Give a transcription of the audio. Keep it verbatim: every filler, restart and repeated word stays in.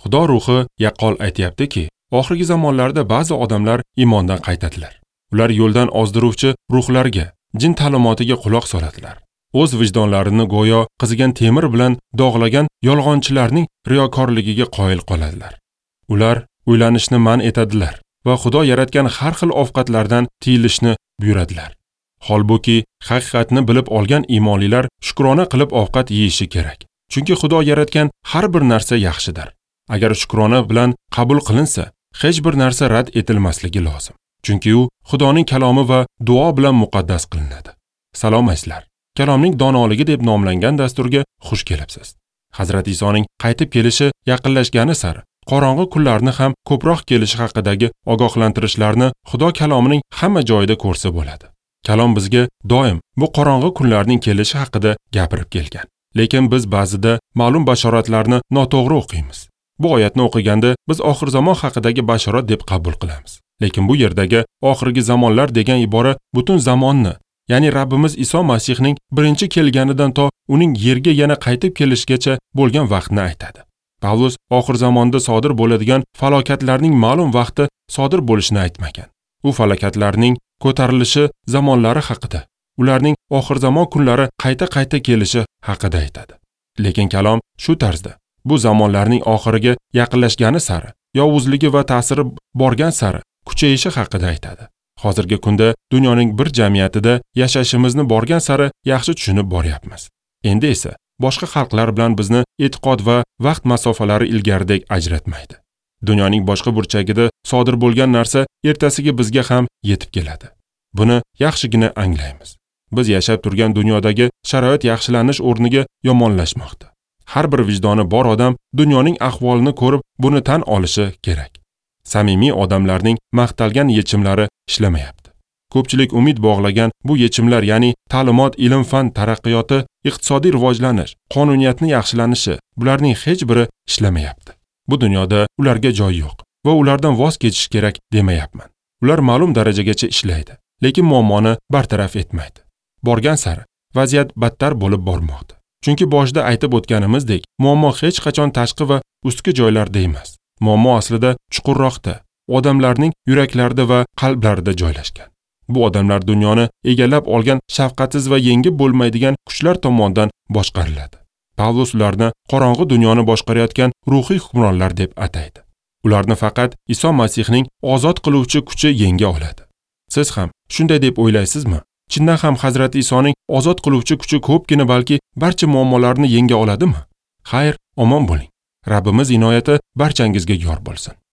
Xudo ruhi yaqqol aytayaptiki, oxirgi zamonlarda ba'zi odamlar iymondan qaytadilar. Ular yo'ldan ozdiruvchi ruhlarga, jin ta'limotiga quloq soladilar. O'z vijdonlarini go'yo qizigan temir bilan dog'lagan yolg'onchilarning riyokorligiga qoyil qoladilar. Ular o'ylanishni man etadilar va Xudo yaratgan har xil ovqatlardan tiyilishni buyuradilar. Holbuki haqiqatni bilib olgan iymonlilar shukrona qilib ovqat yeyishi kerak. Chunki Xudo yaratgan har bir narsa yaxshidir. Agar shukrona bilan qabul qilinsa, hech bir narsa rad etilmasligi lozim. Chunki u Xudoning kalomi va duo bilan muqaddas qilinadi. Salom aysizlar. Kalomning donoligi deb nomlangan dasturga xush kelibsiz. Hazrat Isoning qaytib kelishi yaqinlashgani sari qorong'u kunlarni ham ko'proq kelishi haqidagi ogohlantirishlarni Xudo kalomining hamma joyida ko'rsa bo'ladi. Kalom bizga doim bu qorong'u kunlarning kelishi haqida gapirib kelgan. Lekin biz ba'zida ma'lum bashoratlarni noto'g'ri o'qiymiz. Bu oyatni o'qiganda biz oxir zamon haqidagi bashorat deb qabul qilamiz. Lekin bu yerdagi oxirgi zamonlar degan ibora butun zamonni, ya'ni Rabbimiz Iso Masihning birinchi kelganidan to uning yerga yana qaytib kelishgacha bo'lgan vaqtni aytadi. Pavlus oxir zamonda sodir bo'ladigan falokatlarning ma'lum vaqti sodir bo'lishini aytmagan. U falokatlarning ko'tarilishi zamonlari haqida, ularning oxir zamon kunlari qayta-qayta kelishi haqida aytadi. Lekin kalom shu tarzda bu zamonlarning oxiriga yaqinlashgani sari, yovuzligi va ta'siri borgan sari kuchayishi haqida aytadi. Hozirgi kunda dunyoning bir jamiyatida yashashimizni borgan sari yaxshi tushunib boryapmiz. Endi esa boshqa xalqlar bilan bizni e'tiqod va vaqt masofalari ilgaridek ajratmaydi. Dunyoning boshqa burchagida sodir bo'lgan narsa ertasiga bizga ham yetib keladi. Buni yaxshigina anglaymiz. Biz yashab turgan dunyodagi sharoit yaxshilanish o'rniga yomonlashmoqda. Har bir vijdoni bor odam dunyoning ahvolini ko'rib buni tan olishi kerak. Samimiy odamlarning maqtalgan yechimlari ishlamayapti. Ko'pchilik umid bog'lagan bu yechimlar, ya'ni ta'limot, ilm-fan taraqqiyoti, iqtisodiy rivojlanish, qonuniyatni yaxshilanishi, bularning hech biri ishlamayapti. Bu dunyoda ularga joy yo'q va ulardan voz kechish kerak demayapman. Ular ma'lum darajagacha ishlaydi, lekin muammoni bartaraf etmaydi. Borgan sari vaziyat battar bo'lib bormoqda. Chunki boshida aytib o'tganimizdek, muammo hech qachon tashqi va ustki joylarda emas. Muammo aslida chuqurroqda, odamlarning yuraklarida va qalblarida joylashgan. Bu odamlar dunyoni egallab olgan shafqatsiz va yengib bo'lmaydigan kuchlar tomonidan boshqariladi. Pavlus ularni qorong'u dunyoni boshqarayotgan ruhiy hukmronlar deb ataydi. Ularni faqat Iso Masihning ozod qiluvchi kuchi yenga oladi. Siz ham shunday deb o'ylaysizmi? Chindan ham Hazrat Isoning ozod qiluvchi kuchi ko'pgina, balki barcha muammolarni yenga oladimi? Xayr, omon bo'ling. Rabbimiz inoyati barchangizga yor bo'lsin.